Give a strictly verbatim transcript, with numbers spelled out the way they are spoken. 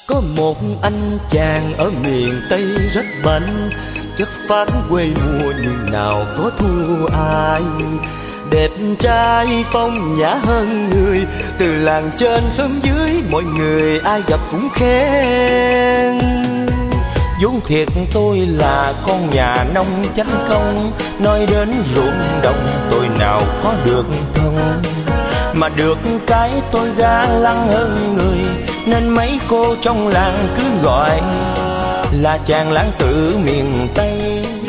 Có một anh chàng ở miền Tây rất bảnh, chất phác quê mùa nhưng nào có thua ai. Đẹp trai phong nhã hơn người, từ làng trên xóm dưới mọi người ai gặp cũng khen. vốn thiệt tôi là con nhà nông chánh công, nói đến ruộng đồng tôi nào có được thân. Mà được cái tôi ga lăng hơn người, nên mấy cô trong làng cứ gọi là chàng lãng tử miền Tây.